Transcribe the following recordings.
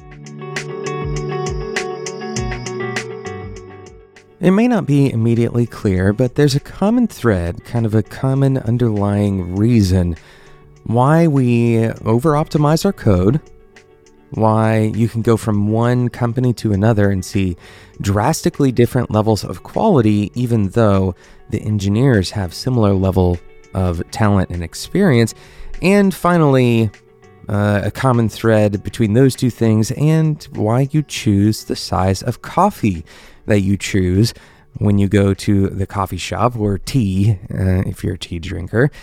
It may not be immediately clear, but there's a common thread, kind of a common underlying reason why we over-optimize our code, why you can go from one company to another and see drastically different levels of quality, even though the engineers have similar level of talent and experience, and finally, a common thread between those two things and why you choose the size of coffee that you choose when you go to the coffee shop, or tea, if you're a tea drinker.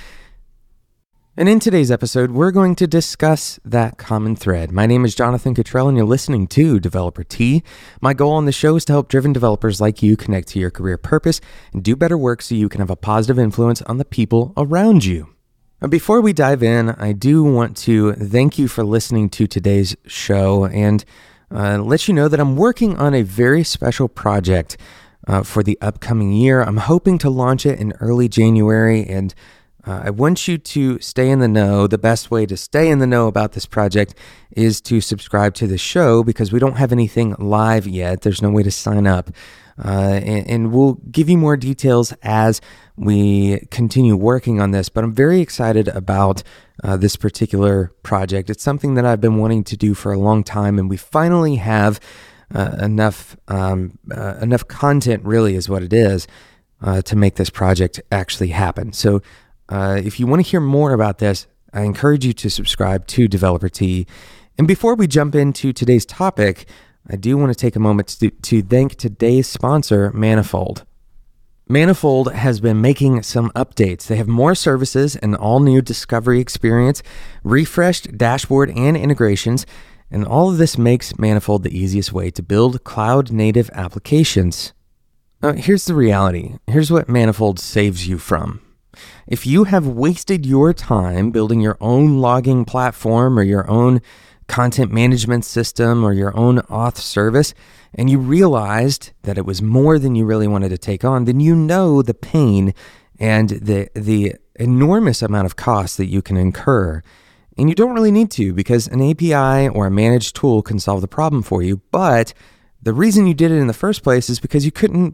And in today's episode, we're going to discuss that common thread. My name is Jonathan Cottrell, and you're listening to Developer Tea. My goal on the show is to help driven developers like you connect to your career purpose and do better work so you can have a positive influence on the people around you. Before we dive in, I do want to thank you for listening to today's show and let you know that I'm working on a very special project for the upcoming year. I'm hoping to launch it in early January, and I want you to stay in the know. The best way to stay in the know about this project is to subscribe to the show, because we don't have anything live yet. There's no way to sign up. And we'll give you more details as we continue working on this, but I'm very excited about this particular project. It's something that I've been wanting to do for a long time, and we finally have enough content, really is what it is, to make this project actually happen. So if you want to hear more about this, I encourage you to subscribe to Developer Tea. And before we jump into today's topic, I do want to take a moment to thank today's sponsor, Manifold. Manifold has been making some updates. They have more services, an all-new discovery experience, refreshed dashboard and integrations, and all of this makes Manifold the easiest way to build cloud-native applications. Here's the reality. Here's what Manifold saves you from. If you have wasted your time building your own logging platform or your own content management system or your own auth service, and you realized that it was more than you really wanted to take on, then you know the pain and the enormous amount of cost that you can incur. And you don't really need to, because an API or a managed tool can solve the problem for you. But the reason you did it in the first place is because you couldn't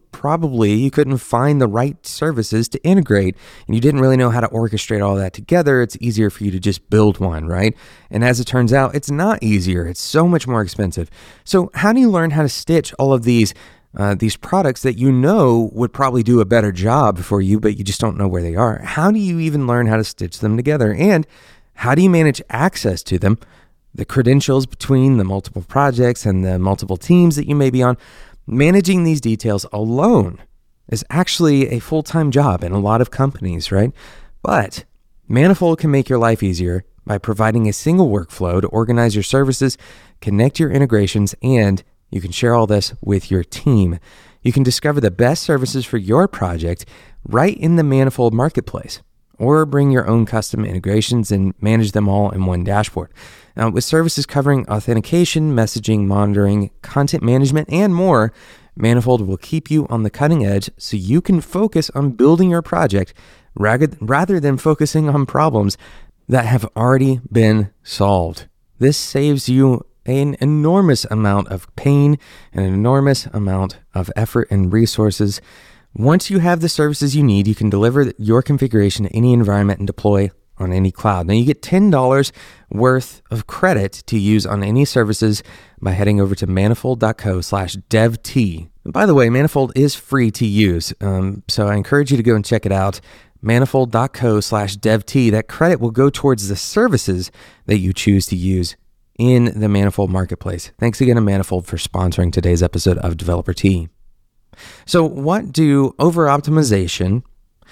find the right services to integrate, and you didn't really know how to orchestrate all that together. It's easier for you to just build one, right? And as it turns out, it's not easier. It's so much more expensive. So how do you learn how to stitch all of these products that you know would probably do a better job for you, but you just don't know where they are? How do you even learn how to stitch them together? And how do you manage access to them? The credentials between the multiple projects and the multiple teams that you may be on. Managing these details alone is actually a full-time job in a lot of companies, right? But Manifold can make your life easier by providing a single workflow to organize your services, connect your integrations, and you can share all this with your team. You can discover the best services for your project right in the Manifold marketplace, or bring your own custom integrations and manage them all in one dashboard. Now, with services covering authentication, messaging, monitoring, content management, and more, Manifold will keep you on the cutting edge so you can focus on building your project rather than focusing on problems that have already been solved. This saves you an enormous amount of pain and an enormous amount of effort and resources. Once you have the services you need, you can deliver your configuration to any environment and deploy on any cloud. Now, you get $10 worth of credit to use on any services by heading over to manifold.co/devt. And by the way, Manifold is free to use, so I encourage you to go and check it out. Manifold.co/devt. That credit will go towards the services that you choose to use in the Manifold marketplace. Thanks again to Manifold for sponsoring today's episode of Developer Tea. So what do over-optimization,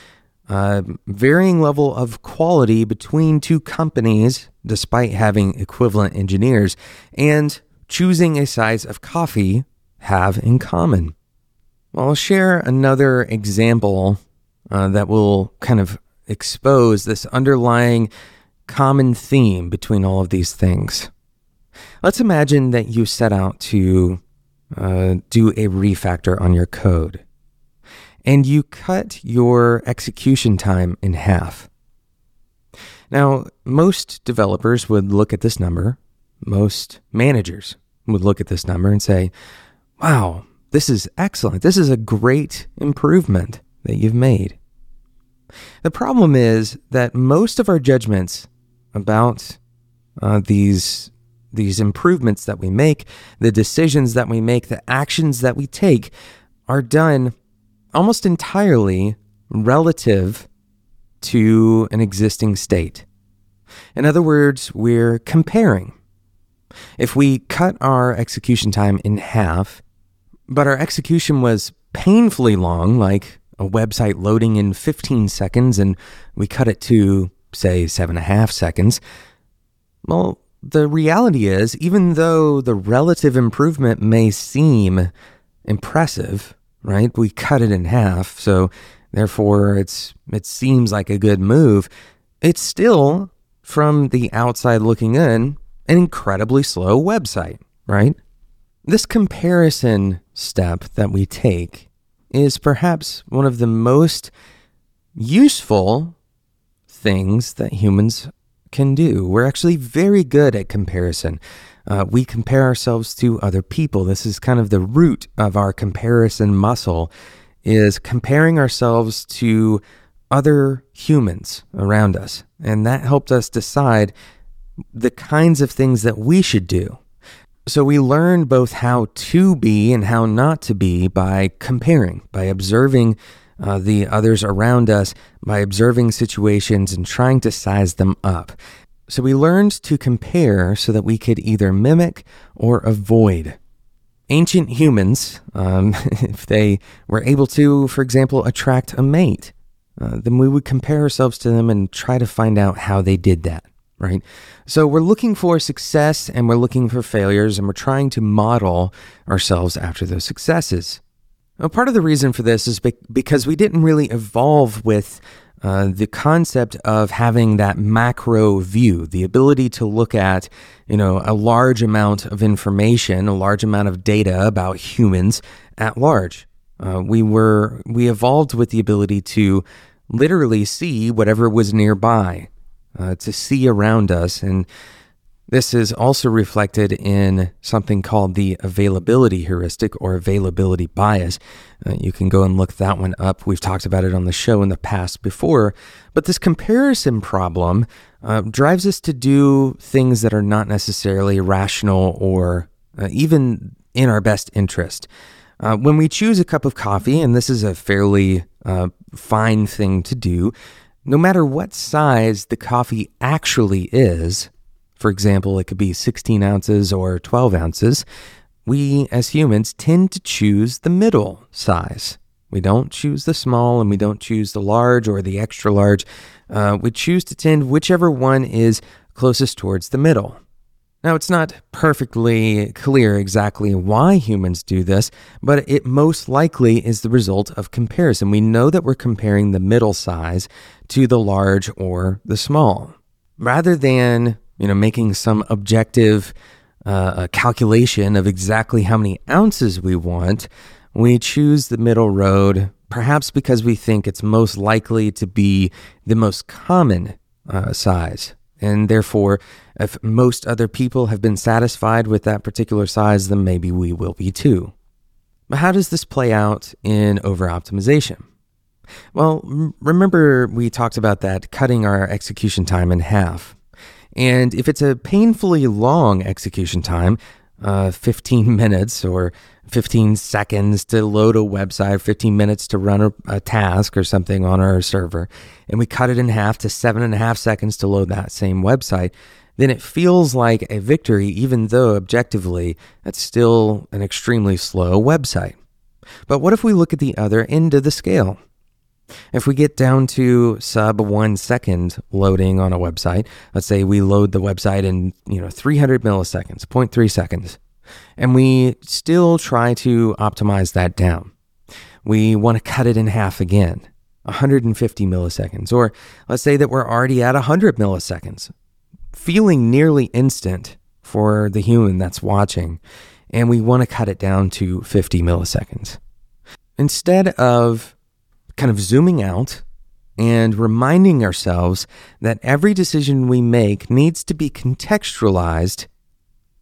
varying level of quality between two companies despite having equivalent engineers, and choosing a size of coffee have in common? Well, I'll share another example that will kind of expose this underlying common theme between all of these things. Let's imagine that you set out to do a refactor on your code, and you cut your execution time in half. Now, most developers would look at this number, most managers would look at this number and say, wow, this is excellent. This is a great improvement that you've made. The problem is that most of our judgments about these improvements that we make, the decisions that we make, the actions that we take are done almost entirely relative to an existing state. In other words, we're comparing. If we cut our execution time in half, but our execution was painfully long, like a website loading in 15 seconds, and we cut it to, say, 7.5 seconds, well, the reality is, even though the relative improvement may seem impressive, right? We cut it in half, so therefore it seems like a good move. It's still, from the outside looking in, an incredibly slow website, right? This comparison step that we take is perhaps one of the most useful things that humans can do. We're actually very good at comparison. We compare ourselves to other people. This is kind of the root of our comparison muscle, is comparing ourselves to other humans around us. And that helped us decide the kinds of things that we should do. So we learn both how to be and how not to be by comparing, by observing the others around us, by observing situations and trying to size them up. So we learned to compare so that we could either mimic or avoid. Ancient humans, if they were able to, for example, attract a mate, then we would compare ourselves to them and try to find out how they did that, right? So we're looking for success and we're looking for failures, and we're trying to model ourselves after those successes. Now, part of the reason for this is because we didn't really evolve with the concept of having that macro view, the ability to look at, a large amount of information, a large amount of data about humans at large. We evolved with the ability to literally see whatever was nearby, to see around us. And this is also reflected in something called the availability heuristic or availability bias. You can go and look that one up. We've talked about it on the show in the past before. But this comparison problem drives us to do things that are not necessarily rational or even in our best interest. When we choose a cup of coffee, and this is a fairly fine thing to do, no matter what size the coffee actually is, for example, it could be 16 ounces or 12 ounces, we as humans tend to choose the middle size. We don't choose the small and we don't choose the large or the extra large. We choose to tend whichever one is closest towards the middle. Now, it's not perfectly clear exactly why humans do this, but it most likely is the result of comparison. We know that we're comparing the middle size to the large or the small. Rather than, making some objective calculation of exactly how many ounces we want, we choose the middle road, perhaps because we think it's most likely to be the most common size. And therefore, if most other people have been satisfied with that particular size, then maybe we will be too. But how does this play out in over-optimization? Well, remember we talked about that cutting our execution time in half. And if it's a painfully long execution time, 15 minutes or 15 seconds to load a website, 15 minutes to run a task or something on our server, and we cut it in half to 7.5 seconds to load that same website, then it feels like a victory, even though objectively that's still an extremely slow website. But what if we look at the other end of the scale? If we get down to sub 1 second loading on a website, let's say we load the website in 300 milliseconds, 0.3 seconds, and we still try to optimize that down. We want to cut it in half again, 150 milliseconds, or let's say that we're already at 100 milliseconds, feeling nearly instant for the human that's watching, and we want to cut it down to 50 milliseconds. Instead of kind of zooming out and reminding ourselves that every decision we make needs to be contextualized,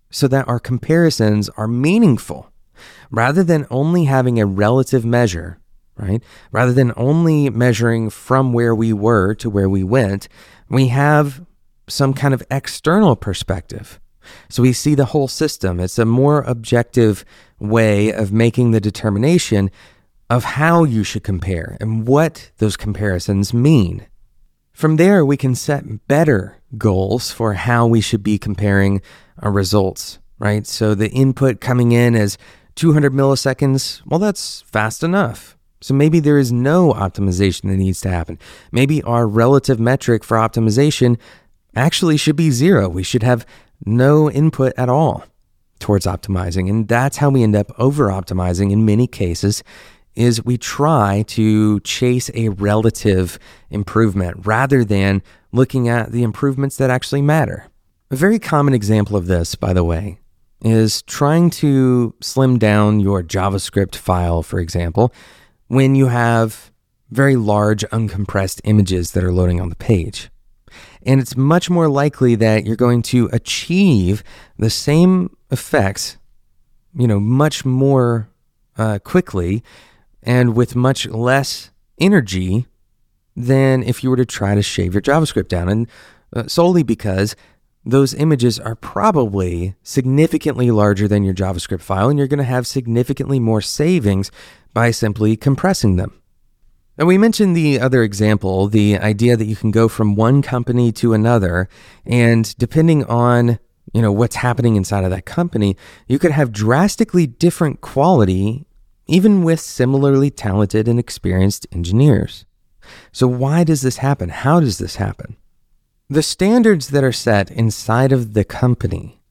so that our comparisons are meaningful rather than only having a relative measure, right? Rather than only measuring from where we were to where we went, we have some kind of external perspective. So we see the whole system. It's a more objective way of making the determination of how you should compare and what those comparisons mean. From there, we can set better goals for how we should be comparing our results, right? So the input coming in as 200 milliseconds, well, that's fast enough. So maybe there is no optimization that needs to happen. Maybe our relative metric for optimization actually should be 0. We should have no input at all towards optimizing. And that's how we end up over-optimizing in many cases, is we try to chase a relative improvement rather than looking at the improvements that actually matter. A very common example of this, by the way, is trying to slim down your JavaScript file, for example, when you have very large uncompressed images that are loading on the page. And it's much more likely that you're going to achieve the same effects, much more quickly and with much less energy than if you were to try to shave your JavaScript down. And solely because those images are probably significantly larger than your JavaScript file, and you're going to have significantly more savings by simply compressing them. And we mentioned the other example, the idea that you can go from one company to another, and depending on, what's happening inside of that company, you could have drastically different quality, even with similarly talented and experienced engineers. So why does this happen? How does this happen? The standards that are set inside of the company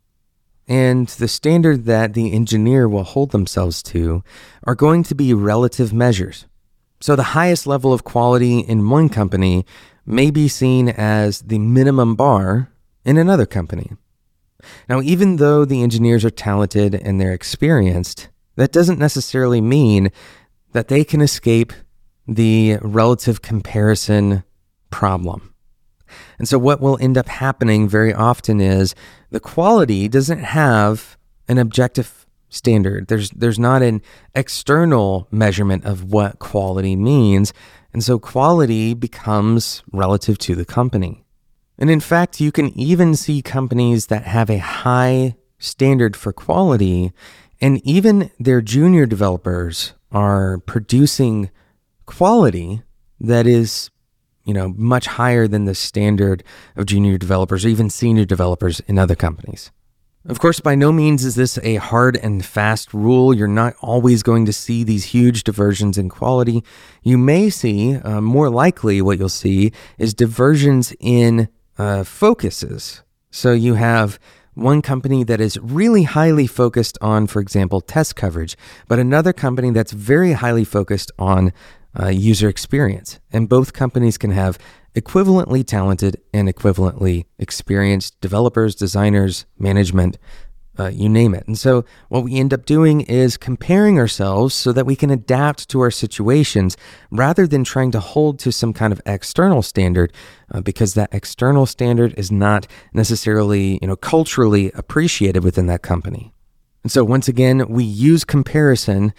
and the standard that the engineer will hold themselves to are going to be relative measures. So the highest level of quality in one company may be seen as the minimum bar in another company. Now, even though the engineers are talented and they're experienced, that doesn't necessarily mean that they can escape the relative comparison problem. And so what will end up happening very often is the quality doesn't have an objective standard. There's not an external measurement of what quality means. And so quality becomes relative to the company. And in fact, you can even see companies that have a high standard for quality, and even their junior developers are producing quality that is, much higher than the standard of junior developers or even senior developers in other companies. Of course, by no means is this a hard and fast rule. You're not always going to see these huge diversions in quality. You may see, more likely what you'll see is diversions in focuses. So you have one company that is really highly focused on, for example, test coverage, but another company that's very highly focused on user experience. And both companies can have equivalently talented and equivalently experienced developers, designers, management, you name it. And so what we end up doing is comparing ourselves so that we can adapt to our situations rather than trying to hold to some kind of external standard, because that external standard is not necessarily, culturally appreciated within that company. And so once again, we use comparison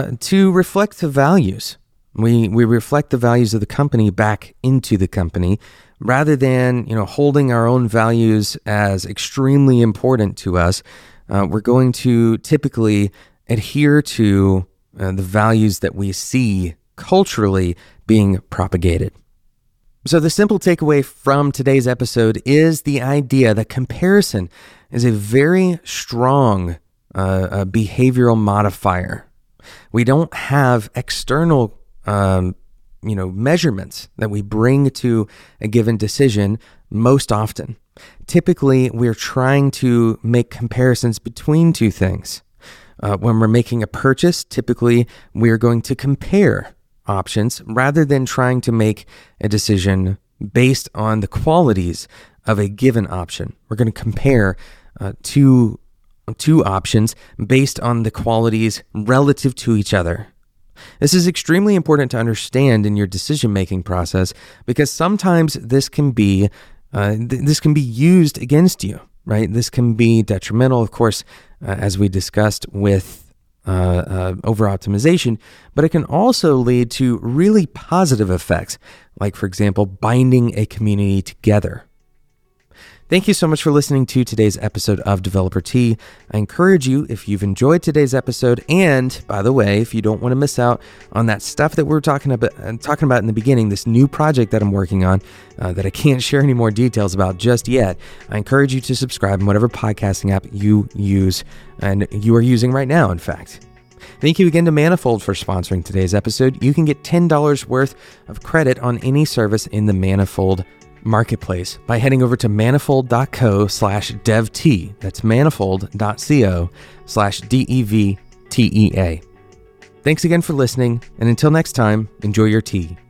to reflect the values. We reflect the values of the company back into the company rather than, holding our own values as extremely important to us. We're going to typically adhere to the values that we see culturally being propagated. So the simple takeaway from today's episode is the idea that comparison is a very strong behavioral modifier. We don't have external measurements that we bring to a given decision most often. Typically, we're trying to make comparisons between two things. When we're making a purchase, typically we're going to compare options rather than trying to make a decision based on the qualities of a given option. We're going to compare two options based on the qualities relative to each other. This is extremely important to understand in your decision-making process because sometimes this can be used against you. right? This can be detrimental, of course, as we discussed with over-optimization, but it can also lead to really positive effects, like, for example, binding a community together. Thank you so much for listening to today's episode of Developer Tea. I encourage you, if you've enjoyed today's episode, and by the way, if you don't want to miss out on that stuff that we were talking about in the beginning, this new project that I'm working on that I can't share any more details about just yet, I encourage you to subscribe in whatever podcasting app you use, and you are using right now, in fact. Thank you again to Manifold for sponsoring today's episode. You can get $10 worth of credit on any service in the Manifold marketplace by heading over to manifold.co/devtea. That's manifold.co/DEVTEA. Thanks again for listening, and until next time, enjoy your tea.